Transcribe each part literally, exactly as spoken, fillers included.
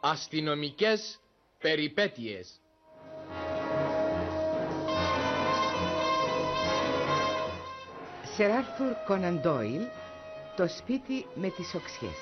Αστυνομικές περιπέτειες. Σερ Άρθουρ Κόναν Ντόιλ, το σπίτι με τις οξιές.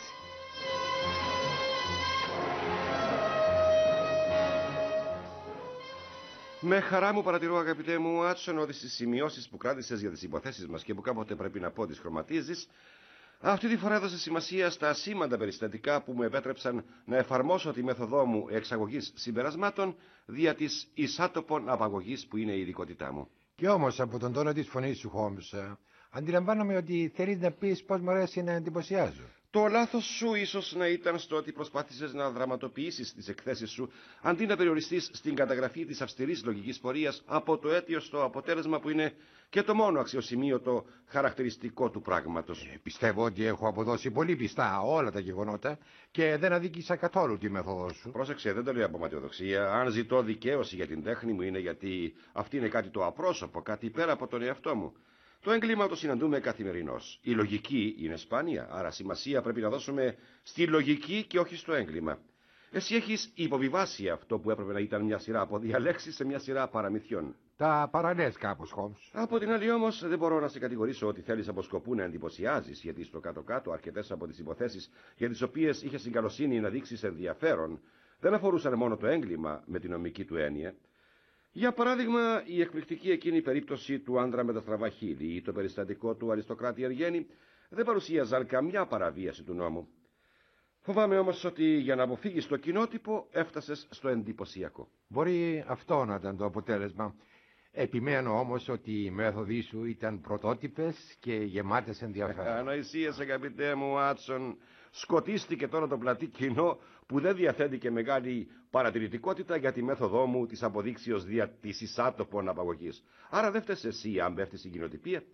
Με χαρά μου παρατηρώ, αγαπητέ μου Βάτσον, ότι στις σημειώσεις που κράτησες για τις υποθέσεις μας και που κάποτε πρέπει να πω τις χρωματίζεις, αυτή τη φορά έδωσε σημασία στα ασήμαντα περιστατικά που μου επέτρεψαν να εφαρμόσω τη μέθοδό μου εξαγωγής συμπερασμάτων δια της εισάτοπων απαγωγής που είναι η ειδικότητά μου. Και όμως από τον τόνο της φωνής σου, Χόμς, αντιλαμβάνομαι ότι θέλεις να πεις πώς μου αρέσει να εντυπωσιάζω. Το λάθος σου ίσως να ήταν στο ότι προσπάθησες να δραματοποιήσεις τις εκθέσεις σου αντί να περιοριστείς στην καταγραφή της αυστηρής λογικής πορείας από το αίτιο στο αποτέλεσμα που είναι και το μόνο αξιοσημείωτο χαρακτηριστικό του πράγματος. Ε, πιστεύω ότι έχω αποδώσει πολύ πιστά όλα τα γεγονότα και δεν αδίκησα καθόλου τη μέθοδο σου. Πρόσεξε, δεν το λέω από ματιοδοξία. Αν ζητώ δικαίωση για την τέχνη μου είναι γιατί αυτή είναι κάτι το απρόσωπο, κάτι πέρα από τον εαυτό μου. Το έγκλημα το συναντούμε καθημερινώς. Η λογική είναι σπάνια, άρα σημασία πρέπει να δώσουμε στη λογική και όχι στο έγκλημα. Εσύ έχεις υποβιβάσει αυτό που έπρεπε να ήταν μια σειρά από διαλέξεις σε μια σειρά παραμυθιών. Τα παραλές κάπως, Χόμς. Από την άλλη όμως δεν μπορώ να σε κατηγορήσω ότι θέλεις από σκοπού να εντυπωσιάζεις, γιατί στο κάτω-κάτω αρκετές από τις υποθέσεις για τις οποίες είχες την καλοσύνη να δείξεις ενδιαφέρον δεν αφορούσαν μόνο το έγκλημα με την νομική του έννοια. Για παράδειγμα, η εκπληκτική εκείνη περίπτωση του άντρα με τα στραβά χείλη ή το περιστατικό του αριστοκράτη Εργένη δεν παρουσίαζαν καμιά παραβίαση του νόμου. Φοβάμαι όμως ότι για να αποφύγεις το κοινότυπο έφτασες στο εντυπωσιακό. Μπορεί αυτό να ήταν το αποτέλεσμα. Επιμένω όμως ότι οι μέθοδοι σου ήταν πρωτότυπες και γεμάτες ενδιαφέρον. Ανοησίες, αγαπητέ μου Άτσον. Σκοτίστηκε τώρα το πλατή κοινό που δεν διαθέτει και μεγάλη παρατηρητικότητα για τη μέθοδό μου της αποδείξεως δια της εισάτοπων απαγωγής. Άρα δεν φταίς εσύ αν πέφτει στην κοινοτυπία.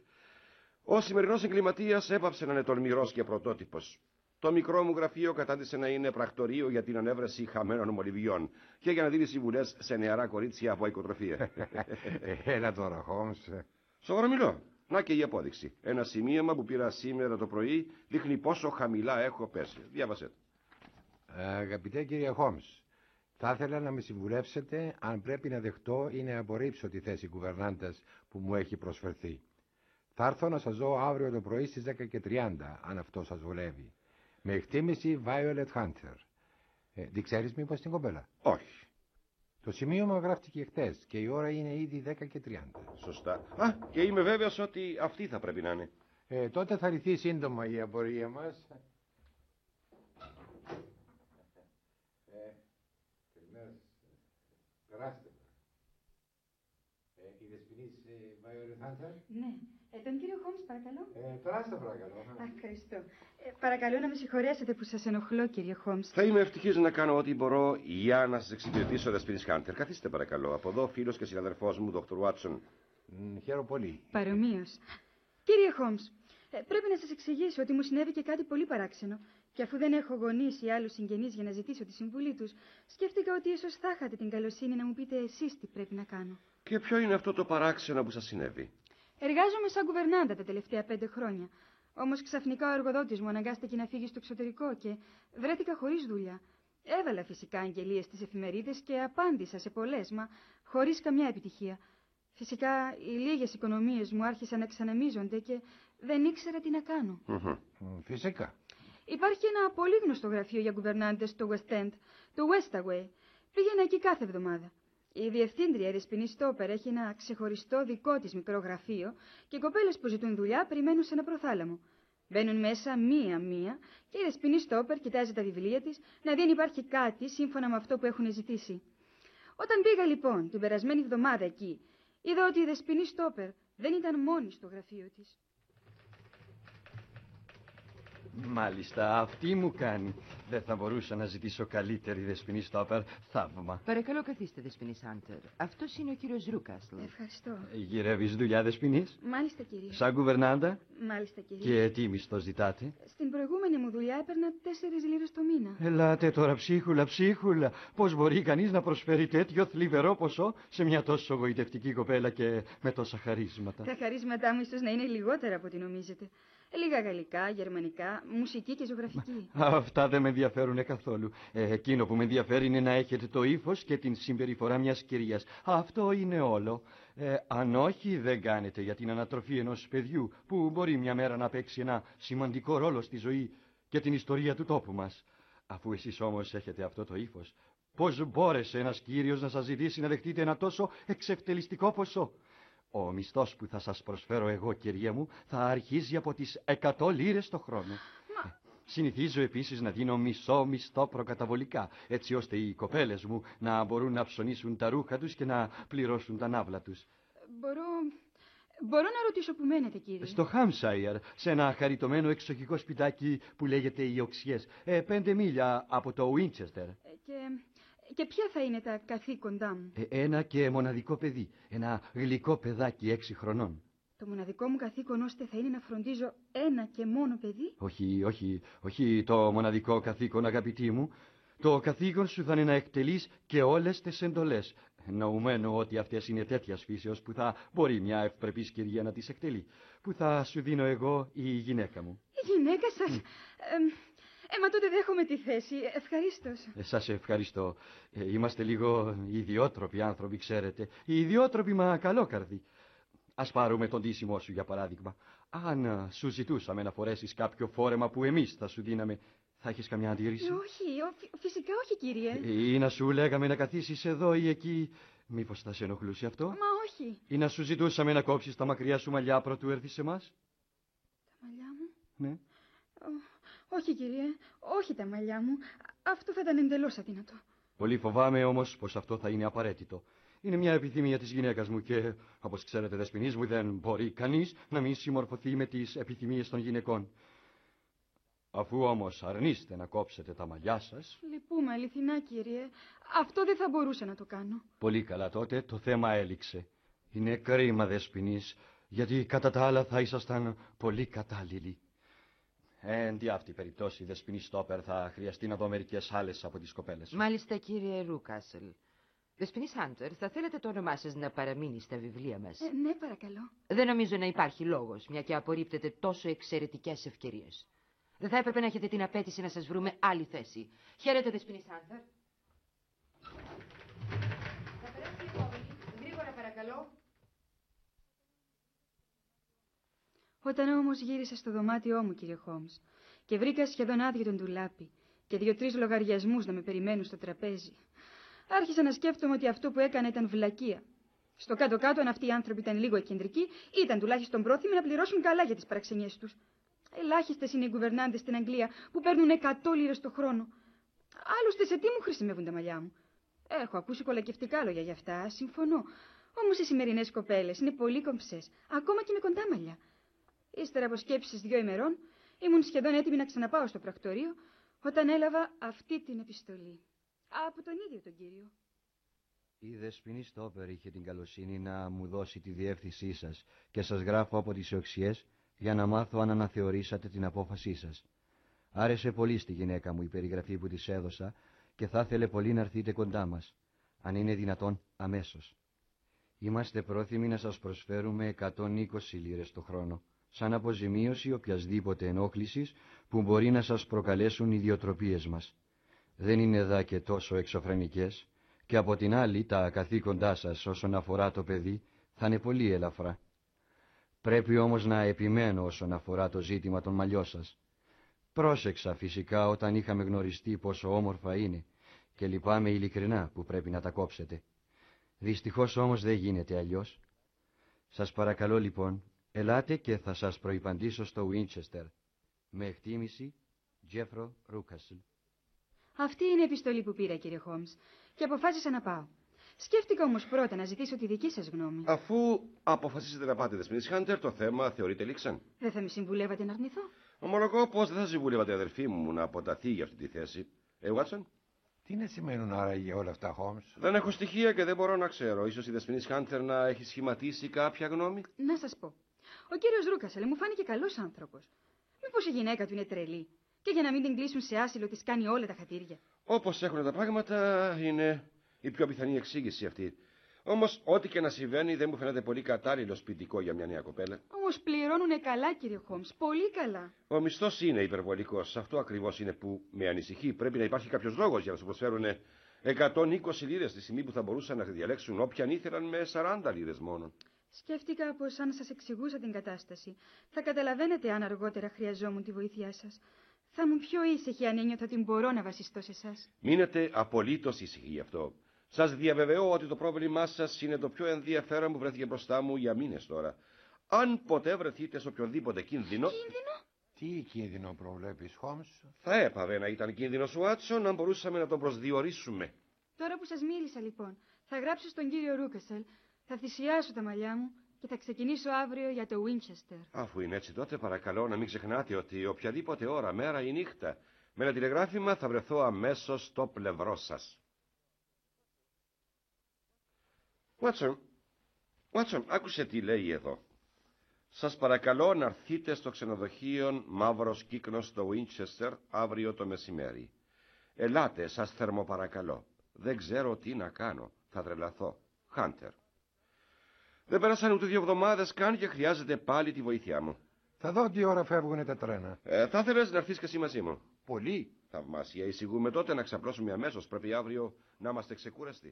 Ο σημερινός εγκληματίας έπαψε να είναι τολμηρός και πρωτότυπος. Το μικρό μου γραφείο κατάντησε να είναι πρακτορείο για την ανέβρεση χαμένων μολυβιών και για να δίνει συμβουλές σε νεαρά κορίτσια από οικοτροφία. Έλα τώρα, Χόμς. Σοβαρά μιλώ. Να και η απόδειξη. Ένα σημείωμα που πήρα σήμερα το πρωί δείχνει πόσο χαμηλά έχω πέσει. Διάβασέ το. Αγαπητέ κύριε Χόμς, θα ήθελα να με συμβουλεύσετε αν πρέπει να δεχτώ ή να απορρίψω τη θέση κουβερνάντας που μου έχει προσφερθεί. Θα έρθω να σας δω αύριο το πρωί στις δέκα και τριάντα, αν αυτό σας βολεύει. Με εκτίμηση Violet Hunter. Ε, δεν ξέρεις μήπως την κοπέλα? Όχι. Το σημείωμα γράφτηκε χτες και η ώρα είναι ήδη δέκα και τριάντα. Σωστά. Α, και είμαι βέβαιος ότι αυτή θα πρέπει να είναι. Ε, τότε θα λυθεί σύντομα η απορία μας. Ε, περάστε. Ε, η δεσποινής Violet Hunter. Ναι. Ε, τον κύριο Χόμς, παρακαλώ. Ε, περάστε, παρακαλώ. Αχ, ευχαριστώ. Ε, παρακαλώ να με συγχωρέσετε που σας ενοχλώ, κύριε Χόμς. Θα είμαι ευτυχής να κάνω ό,τι μπορώ για να σας εξυπηρετήσω, δεσποινής Χάντερ. Καθίστε, παρακαλώ. Από εδώ, φίλος και συναδελφός μου, δόκτωρ Βάτσον. Mm, χαίρομαι πολύ. Παρομοίως. Κύριε Χόμς, ε, πρέπει να σας εξηγήσω ότι μου συνέβη και κάτι πολύ παράξενο. Και αφού δεν έχω γονείς ή άλλους συγγενείς για να ζητήσω τη συμβουλή τους, σκέφτηκα ότι ίσως θα είχατε την καλοσύνη να μου πείτε εσείς τι πρέπει να κάνω. Και ποιο είναι αυτό το παράξενο που σας συνέβη? Εργάζομαι σαν κουβερνάντα τα τελευταία πέντε χρόνια. Όμως ξαφνικά ο εργοδότης μου αναγκάστηκε να φύγει στο εξωτερικό και βρέθηκα χωρίς δουλειά. Έβαλα φυσικά αγγελίες στις εφημερίδες και απάντησα σε πολλές, μα χωρίς καμιά επιτυχία. Φυσικά οι λίγες οικονομίες μου άρχισαν να ξαναμίζονται και δεν ήξερα τι να κάνω. Φυσικά. Υπάρχει ένα πολύ γνωστό γραφείο για κουβερνάντες στο West End, το Westaway. Πήγαινα εκεί κάθε εβδομάδα. Η διευθύντρια, η δεσποινή Στόπερ, έχει ένα ξεχωριστό δικό της μικρό γραφείο και οι κοπέλες που ζητούν δουλειά περιμένουν σε ένα προθάλαμο. Μπαίνουν μέσα μία-μία και η δεσποινή Στόπερ κοιτάζει τα βιβλία της να δει αν υπάρχει κάτι σύμφωνα με αυτό που έχουν ζητήσει. Όταν πήγα λοιπόν την περασμένη εβδομάδα εκεί, είδα ότι η δεσποινή Στόπερ δεν ήταν μόνη στο γραφείο της. Μάλιστα, αυτή μου κάνει. Δεν θα μπορούσα να ζητήσω καλύτερη, δεσποινή Στόπερ. Θαύμα. Παρακαλώ, καθίστε, δεσποινή Χάντερ. Αυτός είναι ο κύριος Ρούκασλ. Ευχαριστώ. Γυρεύεις δουλειά, δεσποινής? Μάλιστα, κύριε. Σαν κουβερνάντα? Μάλιστα, κύριε. Και τι μισθό ζητάτε? Στην προηγούμενη μου δουλειά έπαιρνα τέσσερις λίρες το μήνα. Ελάτε τώρα, ψίχουλα, ψίχουλα. Πώς μπορεί κανείς να προσφέρει τέτοιο θλιβερό ποσό σε μια τόσο γοητευτική κοπέλα και με τόσα χαρίσματα? Τα χαρίσματά μου ίσως να είναι λιγότερα από ό,τι νομίζετε. Λίγα γαλλικά, γερμανικά, μουσική και ζωγραφική. Αυτά δεν με ενδιαφέρουν καθόλου. Ε, εκείνο που με ενδιαφέρει είναι να έχετε το ύφος και την συμπεριφορά μιας κυρίας. Αυτό είναι όλο. Ε, αν όχι, δεν κάνετε για την ανατροφή ενός παιδιού που μπορεί μια μέρα να παίξει ένα σημαντικό ρόλο στη ζωή και την ιστορία του τόπου μας. Αφού εσείς όμως έχετε αυτό το ύφος, πώς μπόρεσε ένας κύριος να σας ζητήσει να δεχτείτε ένα τόσο εξευτελιστικό ποσό? Ο μισθός που θα σας προσφέρω εγώ, κυρία μου, θα αρχίζει από τις εκατό λίρες το χρόνο. Μα... Συνηθίζω επίσης να δίνω μισό μισθό προκαταβολικά, έτσι ώστε οι κοπέλες μου να μπορούν να ψωνίσουν τα ρούχα τους και να πληρώσουν τα ναύλα τους. Μπορώ... Μπορώ να ρωτήσω που μένετε, κύριε? Στο Χάμσαϊρ, σε ένα χαριτωμένο εξοχικό σπιτάκι που λέγεται οι Οξιές, ε, πέντε μίλια από το Ουίντσεστερ. Ε, και... Και ποια θα είναι τα καθήκοντά μου? Ε, ένα και μοναδικό παιδί. Ένα γλυκό παιδάκι έξι χρονών. Το μοναδικό μου καθήκον ώστε θα είναι να φροντίζω ένα και μόνο παιδί? Όχι, όχι, όχι το μοναδικό καθήκον, αγαπητή μου. Το καθήκον σου θα είναι να εκτελείς και όλες τις εντολές. Νοουμένου ότι αυτές είναι τέτοιας φύσεως που θα μπορεί μια ευπρεπής κυρία να τις εκτελεί. Που θα σου δίνω εγώ, η γυναίκα μου. Η γυναίκα σας? Mm. Ε, Ε, μα τότε δέχομαι τη θέση. Ευχαρίστως. Ε, σας ευχαριστώ. Ε, είμαστε λίγο ιδιότροποι άνθρωποι, ξέρετε. Οι ιδιότροποι, μα καλόκαρδοι. Ας πάρουμε τον ντύσιμό σου, για παράδειγμα. Αν σου ζητούσαμε να φορέσεις κάποιο φόρεμα που εμείς θα σου δίναμε, θα έχεις καμιά αντίρρηση? Ε, όχι, ο, φυσικά όχι, κύριε. Ε, ή να σου λέγαμε να καθίσεις εδώ ή εκεί. Μήπως θα σε ενοχλούσε αυτό? Μα όχι. Ή να σου ζητούσαμε να κόψεις τα μακριά σου μαλλιά πρωτού έρθεις σε εμάς? Τα μαλλιά μου? Ναι. Όχι, κύριε, όχι τα μαλλιά μου. Αυτό θα ήταν εντελώς αδύνατο. Πολύ φοβάμαι όμως πως αυτό θα είναι απαραίτητο. Είναι μια επιθυμία της γυναίκας μου και, όπως ξέρετε, δεσποινής μου, δεν μπορεί κανείς να μην συμμορφωθεί με τις επιθυμίες των γυναικών. Αφού όμως αρνείστε να κόψετε τα μαλλιά σας... Λυπούμε, αληθινά, κύριε. Αυτό δεν θα μπορούσα να το κάνω. Πολύ καλά, τότε το θέμα έληξε. Είναι κρίμα, δεσποινής, γιατί κατά τα άλλα θα ήσασταν πολύ κατάλληλοι. Εν τη αυτή περιπτώσει, δεσποινή Στόπερ, θα χρειαστεί να δω μερικές άλλες από τις κοπέλες. Μάλιστα, κύριε Ρούκασλ. Δεσποινή Χάντερ, θα θέλετε το όνομά σας να παραμείνει στα βιβλία μας? Ε, ναι, παρακαλώ. Δεν νομίζω να υπάρχει λόγος, μια και απορρίπτετε τόσο εξαιρετικές ευκαιρίες. Δεν θα έπρεπε να έχετε την απέτηση να σας βρούμε άλλη θέση. Χαίρετε, δεσποινή Χάντερ. Θα περάσει η επόμενη. Γρήγορα, παρακαλώ. Όταν όμως γύρισα στο δωμάτιό μου, κύριε Χόμς, και βρήκα σχεδόν άδειο τον ντουλάπι και δύο-τρεις λογαριασμούς να με περιμένουν στο τραπέζι, άρχισα να σκέφτομαι ότι αυτό που έκανα ήταν βλακεία. Στο κάτω-κάτω, αν αυτοί οι άνθρωποι ήταν λίγο εκκεντρικοί, ήταν τουλάχιστον πρόθυμοι να πληρώσουν καλά για τις παραξενιές τους. Ελάχιστες είναι οι γκουβερνάντες στην Αγγλία που παίρνουν εκατό λίρες το χρόνο. Άλλωστε, σε τι μου χρησιμεύουν τα μαλλιά μου? Έχω ακούσει κολακευτικά λόγια για αυτά, συμφωνώ. Όμως οι σημερινές κοπέλες είναι πολύ κομψές, ακόμα και με κοντά μαλλιά. Ύστερα από σκέψεις δύο ημερών, ήμουν σχεδόν έτοιμη να ξαναπάω στο πρακτορείο, όταν έλαβα αυτή την επιστολή. Από τον ίδιο τον κύριο. Η δεσποινή Στόπερ είχε την καλοσύνη να μου δώσει τη διεύθυνσή σας και σας γράφω από τις Οξιές για να μάθω αν αναθεωρήσατε την απόφασή σας. Άρεσε πολύ στη γυναίκα μου η περιγραφή που της έδωσα και θα ήθελε πολύ να έρθετε κοντά μας, αν είναι δυνατόν αμέσως. Είμαστε πρόθυμοι να σας προσφέρουμε εκατόν είκοσι λίρες το χρόνο, σαν αποζημίωση οποιασδήποτε ενόχλησης που μπορεί να σας προκαλέσουν οι ιδιοτροπίες μας. Δεν είναι δα και τόσο εξωφρενικές και από την άλλη τα καθήκοντά σας όσον αφορά το παιδί θα είναι πολύ ελαφρά. Πρέπει όμως να επιμένω όσον αφορά το ζήτημα των μαλλιών σας. Πρόσεξα φυσικά όταν είχαμε γνωριστεί πόσο όμορφα είναι και λυπάμαι ειλικρινά που πρέπει να τα κόψετε. Δυστυχώς όμως δεν γίνεται αλλιώς. Σας παρακαλώ λοιπόν, ελάτε και θα σας προϋπαντήσω στο Ουίντσεστερ. Με εκτίμηση, Τζέφρο Ρούκασλ. Αυτή είναι η επιστολή που πήρα, κύριε Χόμς, και αποφάσισα να πάω. Σκέφτηκα όμως πρώτα να ζητήσω τη δική σας γνώμη. Αφού αποφασίσετε να πάτε, δεσποινή Χάντερ, το θέμα θεωρείται λήξαν. Δεν θα με συμβουλεύατε να αρνηθώ? Ομολογώ πως δεν θα συμβουλεύατε αδερφή μου να αποταθεί για αυτή τη θέση. Ε, Βάτσον. Τι να σημαίνουν άραγε όλα αυτά, Χόμς? Δεν έχω στοιχεία και δεν μπορώ να ξέρω. Ίσως η δεσποινή Χάντερ να έχει σχηματίσει κάποια γνώμη. Να σας πω. Ο κύριος Ρούκασελ μου φάνηκε καλός άνθρωπος. Μήπως η γυναίκα του είναι τρελή και για να μην την κλείσουν σε άσυλο της κάνει όλα τα χατήρια? Όπως έχουν τα πράγματα, είναι η πιο πιθανή εξήγηση αυτή. Όμως, ό,τι και να συμβαίνει, δεν μου φαίνεται πολύ κατάλληλο σπιτικό για μια νέα κοπέλα. Όμως πληρώνουνε καλά, κύριε Χόμς, πολύ καλά. Ο μισθός είναι υπερβολικός. Αυτό ακριβώς είναι που με ανησυχεί. Πρέπει να υπάρχει κάποιος λόγος για να σου προσφέρουν εκατόν είκοσι λίρες τη στιγμή που θα μπορούσαν να διαλέξουν όποιαν ήθελαν με σαράντα λίρες μόνο. Σκέφτηκα πως αν σας εξηγούσα την κατάσταση, θα καταλαβαίνετε αν αργότερα χρειαζόμουν τη βοήθειά σας. Θα ήμουν πιο ήσυχη αν ένιωθα ότι μπορώ να βασιστώ σε εσάς. Μείνετε απολύτως ήσυχοι γι' αυτό. Σας διαβεβαιώ ότι το πρόβλημά σας είναι το πιο ενδιαφέρον που βρέθηκε μπροστά μου για μήνες τώρα. Αν ποτέ βρεθείτε σε οποιονδήποτε κίνδυνο... Κίνδυνο? Τι κίνδυνο προβλέπεις, Χόμς? Θα έπαβε να ήταν κίνδυνος ο Άτσον αν μπορούσαμε να τον προσδιορίσουμε. Τώρα που σας μίλησα λοιπόν, θα γράψω στον κύριο Ρούκασελ, θα θυσιάσω τα μαλλιά μου και θα ξεκινήσω αύριο για το Winchester. Αφού είναι έτσι, τότε παρακαλώ να μην ξεχνάτε ότι οποιαδήποτε ώρα, μέρα ή νύχτα, με ένα τηλεγράφημα θα βρεθώ αμέσως στο πλευρό σας. Βάτσον, Βάτσον, άκουσε τι λέει εδώ. Σας παρακαλώ να έρθετε στο ξενοδοχείο Μαύρος Κύκνος στο Winchester αύριο το μεσημέρι. Ελάτε, σας θερμοπαρακαλώ. Δεν ξέρω τι να κάνω. Θα τρελαθώ. Χάντερ. Δεν πέρασαν ούτε δύο εβδομάδες καν και χρειάζεται πάλι τη βοήθειά μου. Θα δω τι ώρα φεύγουν τα τρένα. Ε, θα ήθελες να έρθεις και εσύ μαζί μου. Πολύ. Θαυμάσια. Εισηγούμε τότε να ξαπλώσουμε αμέσως. Πρέπει αύριο να είμαστε ξεκούραστοι.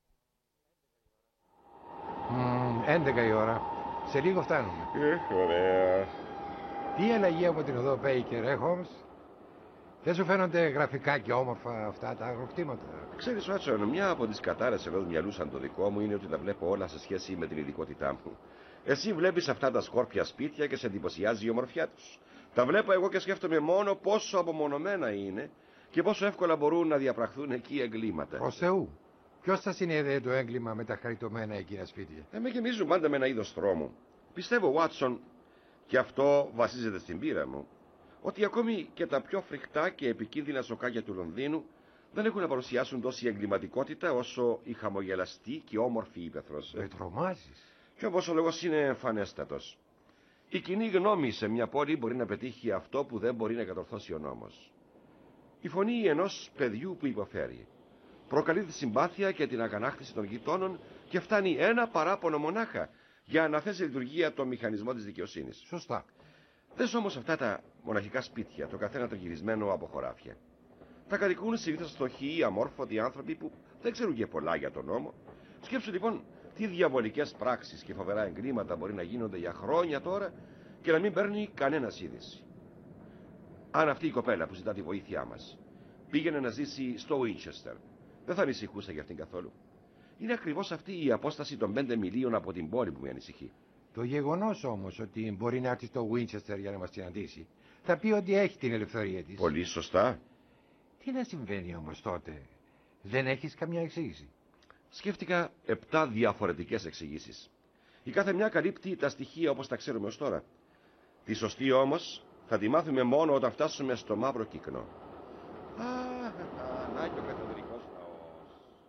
έντεκα η ώρα. Σε λίγο φτάνουμε. Ε, ωραία. Τι αλλαγή από την οδό Μπέικερ, ε, Χόμς? Δεν σου φαίνονται γραφικά και όμορφα αυτά τα αγροκτήματα? Ξέρεις, Βάτσον, μια από τις κατάρες ενός μυαλού σαν το δικό μου είναι ότι τα βλέπω όλα σε σχέση με την ειδικότητά μου. Εσύ βλέπεις αυτά τα σκόρπια σπίτια και σε εντυπωσιάζει η ομορφιά τους. Τα βλέπω εγώ και σκέφτομαι μόνο πόσο απομονωμένα είναι και πόσο εύκολα μπορούν να διαπραχθούν εκεί εγκλήματα. Προς Θεού. Ποιος θα συνέδεε το έγκλημα με τα χαριτωμένα εκείνα σπίτια? Ε, με γεμίζουν πάντα με ένα είδος τρόμου. Πιστεύω, Βάτσον, και αυτό βασίζεται στην πείρα μου, ότι ακόμη και τα πιο φρικτά και επικίνδυνα σοκάκια του Λονδίνου δεν έχουν να παρουσιάσουν τόση εγκληματικότητα όσο η χαμογελαστή και όμορφη ύπαιθρος. Με τρομάζεις. Και όπως ο λόγος είναι εμφανέστατος. Η κοινή γνώμη σε μια πόλη μπορεί να πετύχει αυτό που δεν μπορεί να κατορθώσει ο νόμος. Η φωνή ενός παιδιού που υποφέρει προκαλεί τη συμπάθεια και την αγανάκτηση των γειτόνων και φτάνει ένα παράπονο μονάχα για να θέσει λειτουργία το μηχανισμό της δικαιοσύνης. Σωστά. Δες όμως αυτά τα μοναχικά σπίτια, το καθένα τριγυρισμένο από χωράφια. Τα κατοικούν συνήθως φτωχοί, αμόρφωτοι άνθρωποι που δεν ξέρουν και πολλά για τον νόμο. Σκέψου λοιπόν τι διαβολικές πράξεις και φοβερά εγκλήματα μπορεί να γίνονται για χρόνια τώρα και να μην παίρνει κανένας είδηση. Αν αυτή η κοπέλα που ζητά τη βοήθειά μας πήγαινε να ζήσει στο Winchester, δεν θα ανησυχούσα για αυτήν καθόλου. Είναι ακριβώς αυτή η απόσταση των πέντε μιλίων από την πόλη που με ανησυχεί. Το γεγονός όμως ότι μπορεί να έρθει στο Winchester για να μας συναντήσει θα πει ότι έχει την ελευθερία της. Πολύ σωστά. Τι να συμβαίνει όμως τότε? Δεν έχεις καμιά εξήγηση? Σκέφτηκα επτά διαφορετικές εξηγήσεις. Η κάθε μια καλύπτει τα στοιχεία όπως τα ξέρουμε ως τώρα. Τη σωστή όμως θα τη μάθουμε μόνο όταν φτάσουμε στο Μαύρο Κύκνο. Α, να και ο καθεδρικός ναός.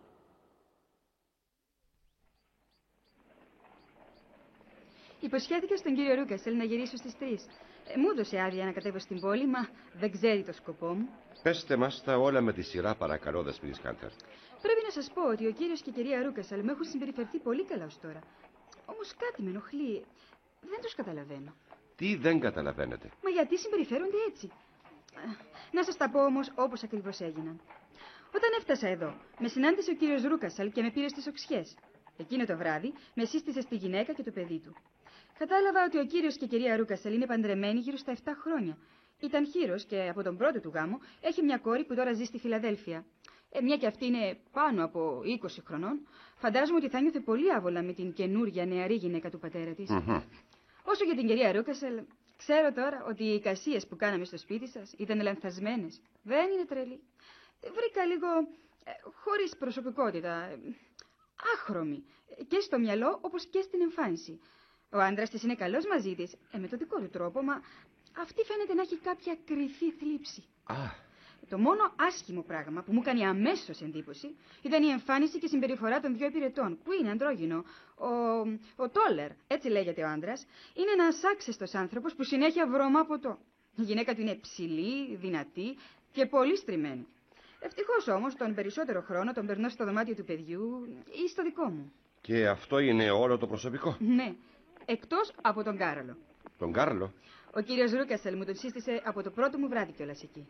Υποσχέθηκα στον κύριο Ρούκασελ να γυρίσω στις τρεις. Ε, μου έδωσε άδεια να κατέβω στην πόλη, μα δεν ξέρει το σκοπό μου. Πέστε μας τα όλα με τη σειρά, παρακαλώ, δεσποινής Χάντερ. Πρέπει να σας πω ότι ο κύριος και η κυρία Ρούκασελ με έχουν συμπεριφερθεί πολύ καλά ως τώρα. Όμως κάτι με ενοχλεί. Δεν τους καταλαβαίνω. Τι δεν καταλαβαίνετε? Μα γιατί συμπεριφέρονται έτσι? Να σας τα πω όμως όπως ακριβώς έγιναν. Όταν έφτασα εδώ, με συνάντησε ο κύριος Ρούκασελ και με πήρε στις οξιές. Εκείνο το βράδυ με σύστησε στη γυναίκα και το παιδί του. Κατάλαβα ότι ο κύριος και η κυρία Ρούκασελ είναι παντρεμένοι γύρω στα επτά χρόνια. Ήταν χείρος και από τον πρώτο του γάμο έχει μια κόρη που τώρα ζει στη Φιλαδέλφια. Ε, μια και αυτή είναι πάνω από είκοσι χρονών, φαντάζομαι ότι θα νιώθε πολύ άβολα με την καινούρια νεαρή γυναίκα του πατέρα της. Mm-hmm. Όσο για την κυρία Ρούκασελ, ξέρω τώρα ότι οι εικασίες που κάναμε στο σπίτι σας ήταν λανθασμένες. Δεν είναι τρελή. Βρήκα λίγο ε, χωρίς προσωπικότητα, ε, άχρωμη, και στο μυαλό όπως και στην εμφάνιση. Ο άντρας της είναι καλός μαζί της, ε, με το δικό του τρόπο, μα αυτή φαίνεται να έχει κάποια κρυφή θλίψη. Ah. Το μόνο άσχημο πράγμα που μου έκανε αμέσως εντύπωση ήταν η εμφάνιση και συμπεριφορά των δύο υπηρετών, που είναι αντρόγυνο. Ο, ο Τόλερ, έτσι λέγεται ο άντρας, είναι ένας άξεστος άνθρωπος που συνέχεια βρωμά ποτό. Η γυναίκα του είναι ψηλή, δυνατή και πολύ στριμμένη. Ευτυχώς όμως τον περισσότερο χρόνο τον περνώ στο δωμάτιο του παιδιού ή στο δικό μου. Και αυτό είναι όλο το προσωπικό? Ναι, εκτός από τον Κάρολο. Τον Κάρολο? Ο κύριος Ρούκασελ μου τον σύστησε από το πρώτο μου βράδυ κιόλας εκεί.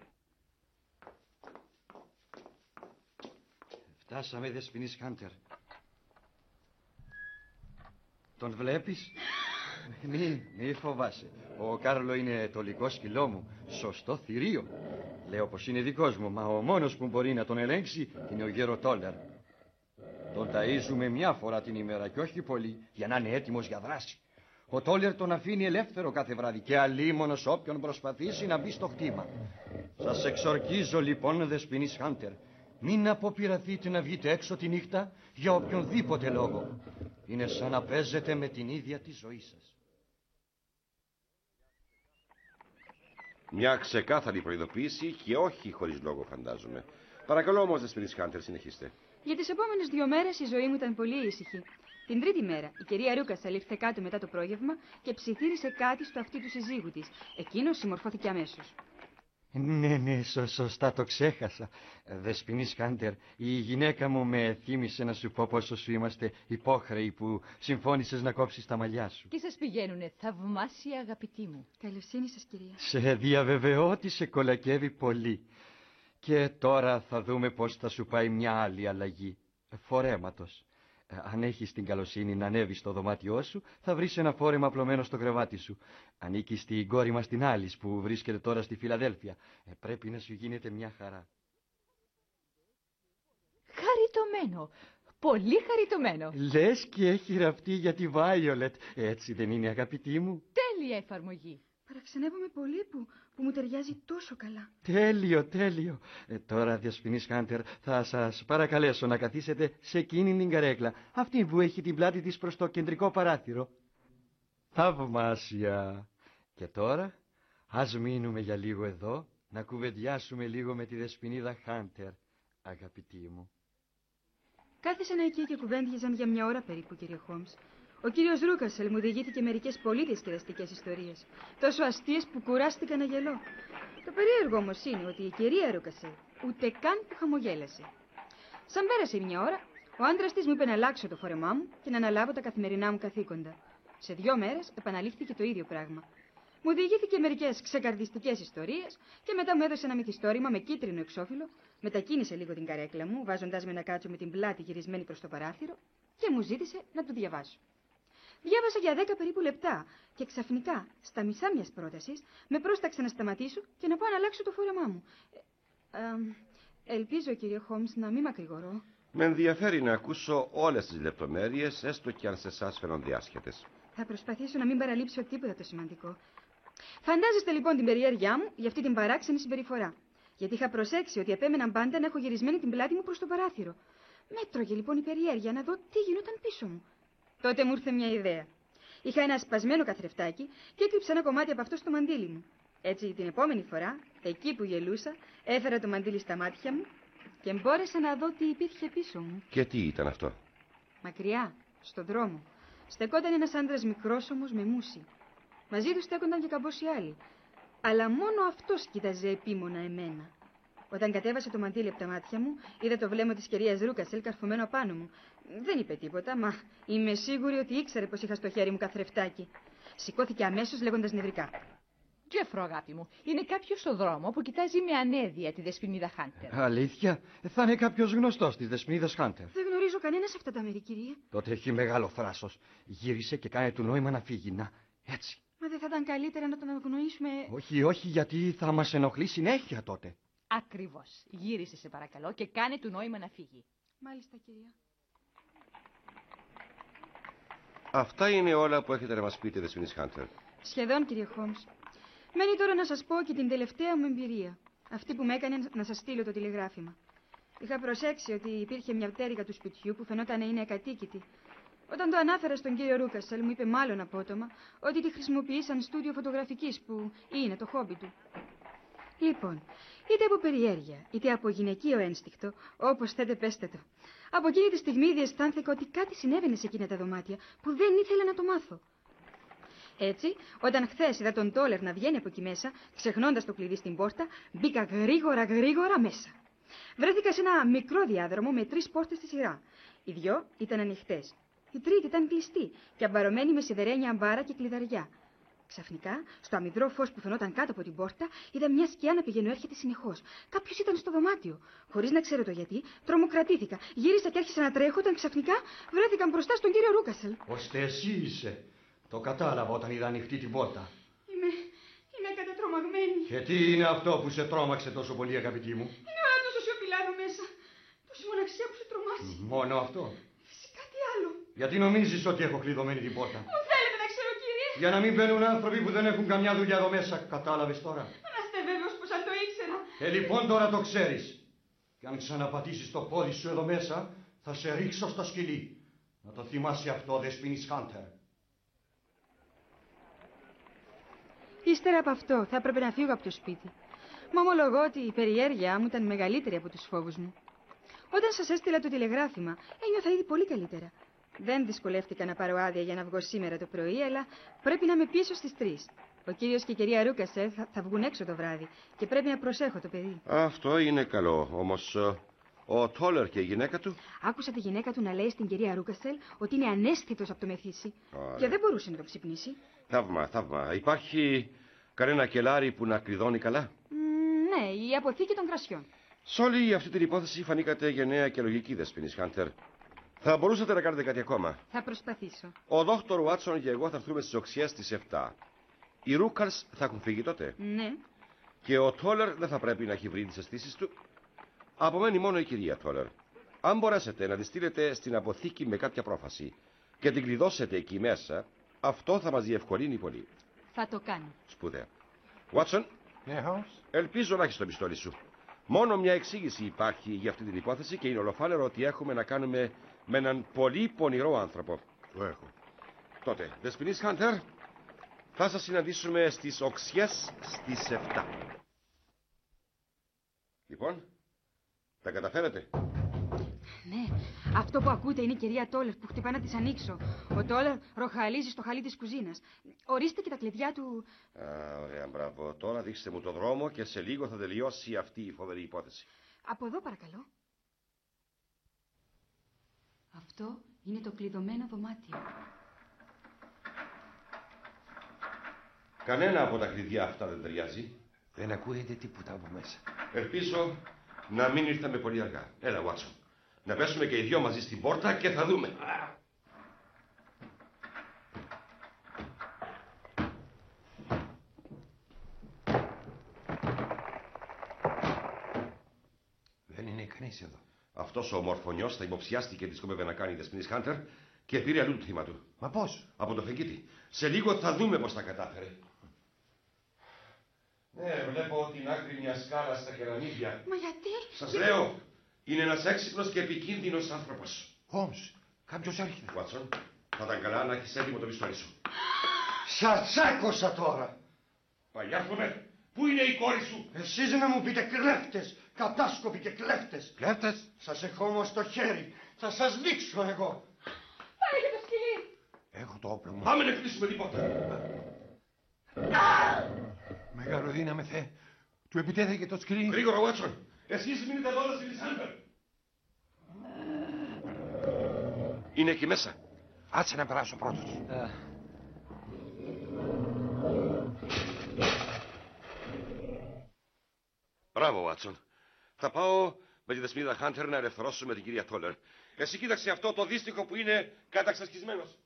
Φτάσαμε, Δεσποινής Χάντερ. Τον βλέπεις? Μη, μη φοβάσαι. Ο Κάρολο είναι το λικό σκυλό μου. Σωστό θηρίο. Λέω πως είναι δικός μου, μα ο μόνος που μπορεί να τον ελέγξει είναι ο γέρο Τόλερ. Τον ταΐζουμε μια φορά την ημέρα και όχι πολύ, για να είναι έτοιμος για δράση. Ο Τόλερ τον αφήνει ελεύθερο κάθε βράδυ και αλίμονος όποιον προσπαθήσει να μπει στο χτήμα. Σας εξορκίζω λοιπόν, Δεσποινής Χάντερ, μην αποπειραθείτε να βγείτε έξω τη νύχτα για οποιονδήποτε λόγο. Είναι σαν να παίζετε με την ίδια τη ζωή σας. Μια ξεκάθαρη προειδοποίηση και όχι χωρίς λόγο, φαντάζομαι. Παρακαλώ όμως, Δεσποινής Χάντερ, συνεχίστε. Για τις επόμενες δύο μέρες η ζωή μου ήταν πολύ ήσυχη. Την τρίτη μέρα η κυρία Ρούκασελ ήρθε κάτω μετά το πρόγευμα και ψιθύρισε κάτι στο αυτί του συζύγου της. Εκείνος συμμορφώθηκε αμέσως. Ναι, ναι, σω, σωστά το ξέχασα. Δεσποινής Χάντερ, η γυναίκα μου με θύμισε να σου πω πόσο σου είμαστε υπόχρεοι που συμφώνησες να κόψεις τα μαλλιά σου. Και σας πηγαίνουνε θαυμάσια, αγαπητοί μου. Καλοσύνη σας, κυρία. Σε διαβεβαιώ ότι σε κολακεύει πολύ. Και τώρα θα δούμε πώς θα σου πάει μια άλλη αλλαγή. Φορέματος. Αν έχεις την καλοσύνη να ανέβεις στο δωμάτιό σου, θα βρεις ένα φόρεμα απλωμένο στο κρεβάτι σου. Ανήκει στην κόρη μας την Άλις που βρίσκεται τώρα στη Φιλαδέλφια. Ε, πρέπει να σου γίνεται μια χαρά. Χαριτωμένο. Πολύ χαριτωμένο. Λες και έχει γραφτεί για τη Βάιολετ. Έτσι δεν είναι, αγαπητή μου? Τέλεια εφαρμογή. Παραξενεύομαι πολύ που, που μου ταιριάζει τόσο καλά. Τέλειο, τέλειο. Ε, τώρα, Δεσποινής Χάντερ, θα σας παρακαλέσω να καθίσετε σε εκείνη την καρέκλα, αυτή που έχει την πλάτη της προς το κεντρικό παράθυρο. Θαυμάσια. Και τώρα, ας μείνουμε για λίγο εδώ, να κουβεντιάσουμε λίγο με τη Δεσποινίδα Χάντερ, αγαπητή μου. Κάθισαν εκεί και κουβέντιαζαν για μια ώρα περίπου, κύριε Χόμς. Ο κύριος Ρούκασελ μου διηγήθηκε μερικές πολύ διασκεδαστικές ιστορίες, τόσο αστείες που κουράστηκα να γελώ. Το περίεργο όμως είναι ότι η κυρία Ρούκασελ ούτε καν που χαμογέλασε. Σαν πέρασε μια ώρα, ο άντρας της μου είπε να αλλάξω το φόρεμά μου και να αναλάβω τα καθημερινά μου καθήκοντα. Σε δύο μέρες επαναλήφθηκε το ίδιο πράγμα. Μου διηγήθηκε μερικές ξεκαρδιστικές ιστορίες και μετά μου έδωσε ένα μυθιστόρημα με κίτρινο εξώφυλλο, μετακίνησε λίγο την καρέκλα μου, βάζοντας με να κάτσω με την πλάτη γυρισμένη προς το παράθυρο και μου ζήτησε να του διαβάσω. Διάβασα για δέκα περίπου λεπτά και ξαφνικά, στα μισά μιας πρότασης, με πρόσταξε να σταματήσω και να πάω να αλλάξω το φόρεμά μου. Ε, ε, ελπίζω, κύριε Χόμς, να μην μακρηγορώ. Με ενδιαφέρει να ακούσω όλες τις λεπτομέρειες, έστω και αν σε εσάς φαίνονται άσχετες. Θα προσπαθήσω να μην παραλείψω τίποτα το σημαντικό. Φαντάζεστε λοιπόν την περιέργειά μου για αυτή την παράξενη συμπεριφορά. Γιατί είχα προσέξει ότι επέμεναν πάντα να έχω γυρισμένη την πλάτη μου προς το παράθυρο. Μέτρωγε λοιπόν η περιέργεια να δω τι γινόταν πίσω μου. Τότε μου ήρθε μια ιδέα. Είχα ένα σπασμένο καθρεφτάκι και έκλειψα ένα κομμάτι από αυτό στο μαντίλι μου. Έτσι την επόμενη φορά, εκεί που γελούσα, έφερα το μαντίλι στα μάτια μου και μπόρεσα να δω τι υπήρχε πίσω μου. Και τι ήταν αυτό? Μακριά, στον δρόμο, στεκόταν ένας άντρας μικρός όμως με μουσι. Μαζί του στέκονταν και καμπόσοι άλλοι. Αλλά μόνο αυτός κοίταζε επίμονα εμένα. Όταν κατέβασε το μαντίλι από τα μάτια μου, είδα το βλέμμα της κυρίας Ρούκασελ καρφωμένο απάνω μου. Δεν είπε τίποτα, μα είμαι σίγουρη ότι ήξερε πως είχα στο χέρι μου καθρεφτάκι. Σηκώθηκε αμέσως λέγοντας νευρικά. Τζέφρο, αγάπη μου, είναι κάποιος στο δρόμο που κοιτάζει με ανέδεια τη Δεσποινίδα Χάντερ. Αλήθεια? Θα είναι κάποιος γνωστός της Δεσποινίδας Χάντερ. Δεν γνωρίζω κανένα σε αυτά τα μέρη, κυρία. Τότε έχει μεγάλο θράσος. Γύρισε και κάνει του νόημα να φύγει. Να, έτσι. Μα δεν θα ήταν καλύτερα να τον αγνοήσουμε? Όχι, όχι, γιατί θα μας ενοχλεί συνέχεια τότε. Ακριβώς. Γύρισε, σε παρακαλώ, και κάνε του νόημα να φύγει. Μάλιστα, κυρία. Αυτά είναι όλα που έχετε να μας πείτε, Δεσποινής Χάντερ. Σχεδόν, κύριε Χόμς. Μένει τώρα να σας πω και την τελευταία μου εμπειρία. Αυτή που με έκανε να σας στείλω το τηλεγράφημα. Είχα προσέξει ότι υπήρχε μια πτέρυγα του σπιτιού που φαινόταν να είναι ακατοίκητη. Όταν το ανάφερα στον κύριο Ρούκασελ, μου είπε μάλλον απότομα ότι τη χρησιμοποιήσαν στούντιο φωτογραφικής, που είναι το χόμπι του. Λοιπόν, είτε από περιέργεια, είτε από γυναικείο ένστικτο, όπως θέτε πέστε το. Από εκείνη τη στιγμή διαισθάνθηκα ότι κάτι συνέβαινε σε εκείνα τα δωμάτια που δεν ήθελα να το μάθω. Έτσι, όταν χθες είδα τον Τόλερ να βγαίνει από εκεί μέσα, ξεχνώντας το κλειδί στην πόρτα, μπήκα γρήγορα γρήγορα μέσα. Βρέθηκα σε ένα μικρό διάδρομο με τρεις πόρτες στη σειρά. Οι δυο ήταν ανοιχτές. Η τρίτη ήταν κλειστή και αμπαρωμένη με σιδερένια αμπάρα και κλειδαριά. Ξαφνικά, στο αμυδρό φως που φαινόταν κάτω από την πόρτα, είδα μια σκιά να πηγαίνει έρχεται συνεχώς. Κάποιος ήταν στο δωμάτιο. Χωρίς να ξέρω το γιατί, τρομοκρατήθηκα. Γύρισα και άρχισα να τρέχω όταν ξαφνικά βρέθηκαν μπροστά στον κύριο Ρούκασελ. Ώστε εσύ είσαι. Το κατάλαβα όταν είδα ανοιχτή την πόρτα. Είμαι. είμαι κατατρομαγμένη. Και τι είναι αυτό που σε τρόμαξε τόσο πολύ, αγαπητή μου? Είναι όλα τόσο σιωπηλά εδώ μέσα. Τόση μοναξιά που σε τρομάζει. Μόνο αυτό? Φυσικά τι άλλο. Γιατί νομίζεις ότι έχω κλειδωμένη την πόρτα? Μου θέλετε να ξέρω, κύριε. Για να μην μπαίνουν άνθρωποι που δεν έχουν καμιά δουλειά εδώ μέσα. Κατάλαβες τώρα? Να είστε βέβαιος πως αν το ήξερα. Ε, λοιπόν τώρα το ξέρεις. Και αν ξαναπατήσεις το πόδι σου εδώ μέσα, θα σε ρίξω στο σκυλί. Να το θυμάσαι αυτό, Δεσποινής Χάντερ. Ύστερα από αυτό θα έπρεπε να φύγω από το σπίτι. Μα ομολογώ ότι η περιέργειά μου ήταν μεγαλύτερη από τους φόβους μου. Όταν σας έστειλα το τηλεγράφημα, ένιωθα ήδη πολύ καλύτερα. Δεν δυσκολεύτηκα να πάρω άδεια για να βγω σήμερα το πρωί, αλλά πρέπει να είμαι πίσω στις τρεις. Ο κύριος και η κυρία Ρούκασελ θα, θα βγουν έξω το βράδυ και πρέπει να προσέχω το παιδί. Αυτό είναι καλό, όμως ο Τόλερ και η γυναίκα του? Άκουσα τη γυναίκα του να λέει στην κυρία Ρούκασελ ότι είναι αναίσθητος από το μεθύσι Άρα. και δεν μπορούσε να το ξυπνήσει. Θαύμα, θαύμα. Υπάρχει κανένα κελάρι που να κλειδώνει καλά? Mm, ναι, η αποθήκη των κρασιών. Σε όλη αυτή την υπόθεση φανήκατε γενναία και λογική, Δεσποινής Χάντερ. Θα μπορούσατε να κάνετε κάτι ακόμα? Θα προσπαθήσω. Ο δόκτωρ Βάτσον και εγώ θα έρθουμε στις οξιές στις επτά. Οι Ρούκαλς θα έχουν φύγει τότε. Ναι. Και ο Τόλερ δεν θα πρέπει να έχει βρει τις αισθήσεις του. Απομένει μόνο η κυρία Τόλερ. Αν μπορέσετε να τη στείλετε στην αποθήκη με κάποια πρόφαση και την κλειδώσετε εκεί μέσα, αυτό θα μας διευκολύνει πολύ. Θα το κάνω. Σπουδαία. Βάτσον, Ναι, Χόμς. ελπίζω να έχεις το πιστόλι σου. Μόνο μια εξήγηση υπάρχει για αυτή την υπόθεση και είναι ολοφάνερο ότι έχουμε να κάνουμε με έναν πολύ πονηρό άνθρωπο. Το έχω. Τότε, Δεσποινής Χάντερ, θα σας συναντήσουμε στις οξιές στις επτά. Λοιπόν, τα καταφέρετε? Ναι, αυτό που ακούτε είναι η κυρία Τόλερ που χτυπά να της ανοίξω. Ο Τόλερ ροχαλίζει στο χαλί της κουζίνας. Ορίστε και τα κλειδιά του. Α, ωραία, μπράβο. Τώρα δείξτε μου το δρόμο και σε λίγο θα τελειώσει αυτή η φοβερή υπόθεση. Από εδώ παρακαλώ. Αυτό είναι το κλειδωμένο δωμάτιο. Κανένα από τα κλειδιά αυτά δεν ταιριάζει. Δεν ακούγεται τίποτα από μέσα. Ελπίζω να μην ήρθαμε πολύ αργά. Έλα, Βάτσον. Να πέσουμε και οι δυο μαζί στην πόρτα και θα δούμε. Δεν είναι κανείς εδώ. Αυτός ο ομορφωνιός θα υποψιάστηκε τι σκόπευε να κάνει η Δεσποινής Χάντερ και πήρε αλλού το θύμα του. Μα πώς? Από το φεγγίτι. Σε λίγο θα δούμε πώς τα κατάφερε. Ναι, βλέπω την άκρη μια σκάλα στα κεραμίδια. Μα γιατί? Σας λέω, είναι ένας έξυπνος και επικίνδυνος άνθρωπος. Χόμς, κάποιος έρχεται. Βάτσον, θα ήταν καλά να έχεις έτοιμο το πιστόλι σου. Σας άκουσα τώρα. Παλιάρθουμε, πού είναι η κόρη σου? Εσείς να μου πείτε κλέφτες, κατάσκοποι και κλέφτες. Κλέφτες. Σας έχω όμως το χέρι, θα σας δείξω εγώ. Πάρε και το σκυλί. Έχω το όπλο μου. Πάμε να κλείσουμε την πόρτα. Μεγάλο δύναμε, Θεέ. Του επιτέθηκε το σκυλί. Γρήγορα, Βάτσον. Εσείς μείνετε εδώ στην Λισάντερ. Είναι εκεί μέσα. Άτσε να περάσω πρώτος. Μπράβο, Βάτσον. Θα πάω με τη Δεσποινίδα Χάντερ να ελευθερώσουμε την κυρία Τόλερ. Εσύ κοίταξε αυτό το δύστιχο που είναι καταξασκισμένος.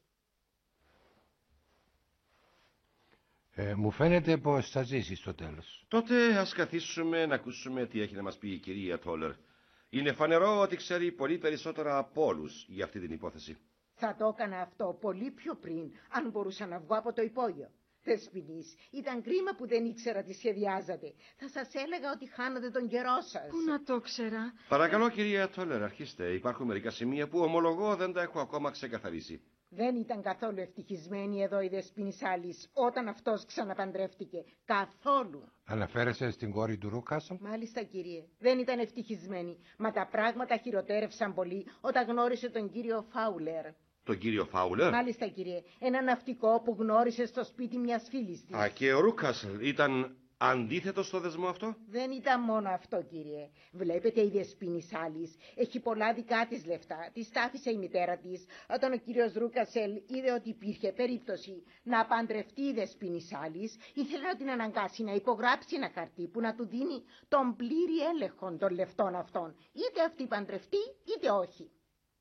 Ε, μου φαίνεται πως θα ζήσει στο τέλος. Τότε ας καθίσουμε να ακούσουμε τι έχει να μας πει η κυρία Τόλερ. Είναι φανερό ότι ξέρει πολύ περισσότερα από όλους για αυτή την υπόθεση. Θα το έκανα αυτό πολύ πιο πριν, αν μπορούσα να βγω από το υπόγειο. Δεσποινής, ήταν κρίμα που δεν ήξερα τι σχεδιάζατε. Θα σας έλεγα ότι χάνατε τον καιρό σας. Πού να το ξέρα. Παρακαλώ, κυρία Τόλερ, αρχίστε. Υπάρχουν μερικά σημεία που ομολογώ δεν τα έχω ακόμα ξεκαθαρίσει. Δεν ήταν καθόλου ευτυχισμένη εδώ η Δεσποινής Άλης όταν αυτός ξαναπαντρεύτηκε. Καθόλου. Αναφέρεσαι στην κόρη του Ρούκασελ. Μάλιστα, κύριε. Δεν ήταν ευτυχισμένη. Μα τα πράγματα χειροτέρευσαν πολύ όταν γνώρισε τον κύριο Φάουλερ. Τον κύριο Φάουλερ. Μάλιστα, κύριε. Ένα ναυτικό που γνώρισε στο σπίτι μιας φίλης της. Α, και ο Ρούκασελ ήταν αντίθετο στο δεσμό αυτό? Δεν ήταν μόνο αυτό, κύριε. Βλέπετε, η Δεσποίνη Σάλης έχει πολλά δικά της λεφτά. Της τα άφησε η μητέρα της. Όταν ο κύριος Ρούκασελ είδε ότι υπήρχε περίπτωση να παντρευτεί η Δεσποίνη Σάλης, ήθελε να την αναγκάσει να υπογράψει ένα χαρτί που να του δίνει τον πλήρη έλεγχο των λεφτών αυτών. Είτε αυτή παντρευτεί, είτε όχι.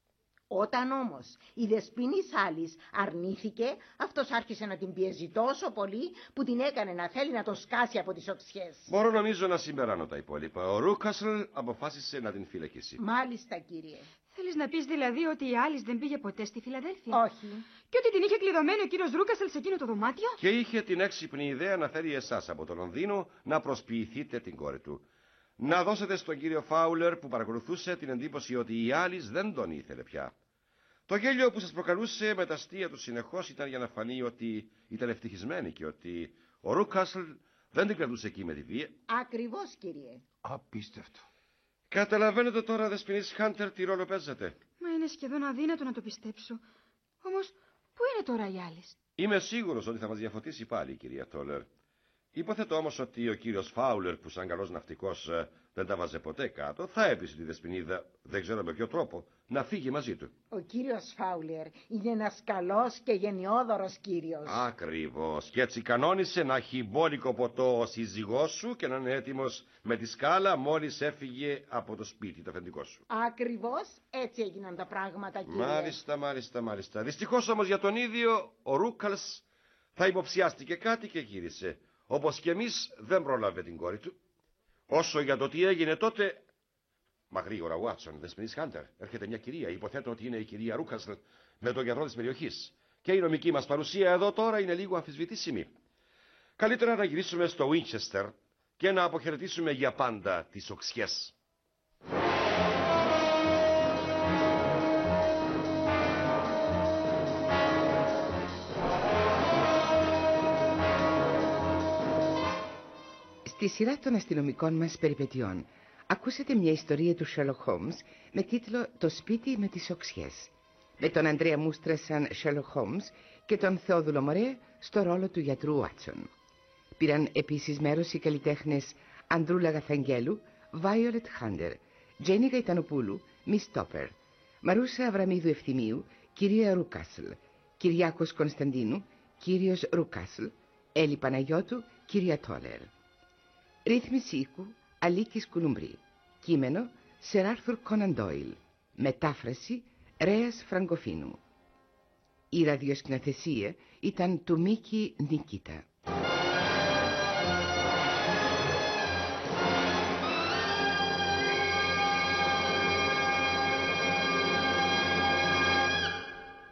Όταν όμως η Δεσποίνη Σάλης αρνήθηκε, αυτός άρχισε να την πιέζει τόσο πολύ που την έκανε να θέλει να το σκάσει από τις οξιές. Μπορώ νομίζω να συμπεράνω τα υπόλοιπα. Ο Ρούκασλ αποφάσισε να την φυλακίσει. Μάλιστα, κύριε. Θέλεις να πεις δηλαδή ότι η Άλις δεν πήγε ποτέ στη Φιλαδέλφια? Όχι. Και ότι την είχε κλειδωμένη ο κύριος Ρούκασελ σε εκείνο το δωμάτιο? Και είχε την έξυπνη ιδέα να φέρει εσάς από το Λονδίνο να προσποιηθείτε την κόρη του. Να δώσετε στον κύριο Φάουλερ που παρακολουθούσε την εντύπωση ότι η Άλις δεν τον ήθελε πια. Το γέλιο που σας προκαλούσε με τα αστεία του συνεχώς ήταν για να φανεί ότι ήταν ευτυχισμένη και ότι ο Ρούκασλ δεν την κρατούσε εκεί με τη βία. Ακριβώς, κύριε. Απίστευτο. Καταλαβαίνετε τώρα, Δεσποινής Χάντερ, τι ρόλο παίζετε. Μα είναι σχεδόν αδύνατο να το πιστέψω. Όμως, πού είναι τώρα η Άλις? Είμαι σίγουρος ότι θα μας διαφωτίσει πάλι η κυρία Τόλερ. Υποθέτω όμως ότι ο κύριος Φάουλερ, που σαν καλός ναυτικός δεν τα βάζε ποτέ κάτω, θα έπεισε τη Δεσποινίδα, δεν ξέρω με ποιο τρόπο, να φύγει μαζί του. Ο κύριος Φάουλερ είναι ένας καλός και γενναιόδωρος κύριος. Ακριβώς. Και έτσι κανόνισε να έχει μπόλικο ποτό ο σύζυγός σου και να είναι έτοιμος με τη σκάλα μόλις έφυγε από το σπίτι το αφεντικό σου. Ακριβώς έτσι έγιναν τα πράγματα, κύριε. Μάλιστα, μάλιστα, μάλιστα. Δυστυχώς όμως για τον ίδιο ο Ρούκαλς θα υποψιάστηκε κάτι και γύρισε. Όπως και εμείς δεν πρόλαβε την κόρη του. Όσο για το τι έγινε τότε... Μα γρήγορα, Βάτσον, Δεσποινής Χάντερ. Έρχεται μια κυρία, υποθέτω ότι είναι η κυρία Ρούκασλ με τον γιατρό της περιοχής. Και η νομική μας παρουσία εδώ τώρα είναι λίγο αμφισβητήσιμη. Καλύτερα να γυρίσουμε στο Βίντσεστερ και να αποχαιρετήσουμε για πάντα τις οξιές. Στη σειρά των αστυνομικών μας περιπετειών ακούσατε μια ιστορία του Sherlock Holmes με τίτλο «Το σπίτι με τις οξιές», με τον Ανδρέα Μούστρα σαν Sherlock Holmes και τον Θεόδουλο Μωρέ στο ρόλο του γιατρού Βάτσον. Πήραν επίσης μέρος οι καλλιτέχνες Ανδρούλα Γαθαγγέλου, Violet Hunter, Τζένι Γαϊτανοπούλου, Miss Topper, Μαρούσα Αβραμίδου Ευθυμίου, κυρία Ρούκασλ, Κυριάκος Κωνσταντίνου, κύριος Ρούκασλ, Έλλη Παναγιώτου, κυρία Τόλερ. Ρύθμιση οίκου Αλίκης Κουλουμπρή. Κείμενο Σερ Άρθουρ Κόναν Ντόιλ. Μετάφραση Ρέας Φραγκοφίνου. Η ραδιοσκηνοθεσία ήταν του Μίκη Νικίτα.